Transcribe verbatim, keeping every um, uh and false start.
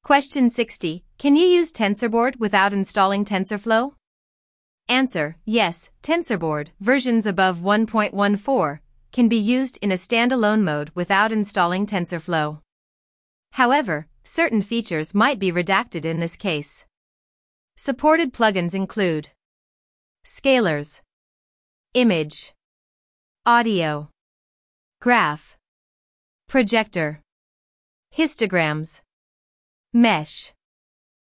Question sixty. Can you use TensorBoard without installing TensorFlow? Answer: yes, TensorBoard versions above one point one four can be used in a standalone mode without installing TensorFlow. However, certain features might be redacted in this case. Supported plugins include scalars, image, audio, graph, projector, histograms, mesh.